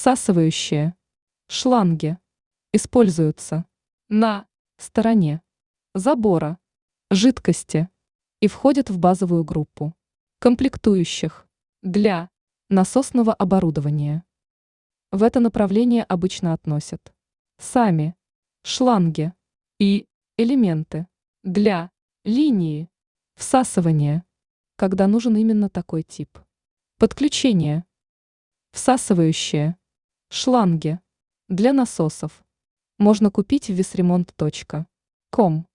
Всасывающие шланги используются на стороне забора жидкости и входят в базовую группу комплектующих для насосного оборудования. В это направление обычно относят сами шланги и элементы для линии всасывания, когда нужен именно такой тип. Подключение. Всасывающие шланги для насосов можно купить в visremont.com.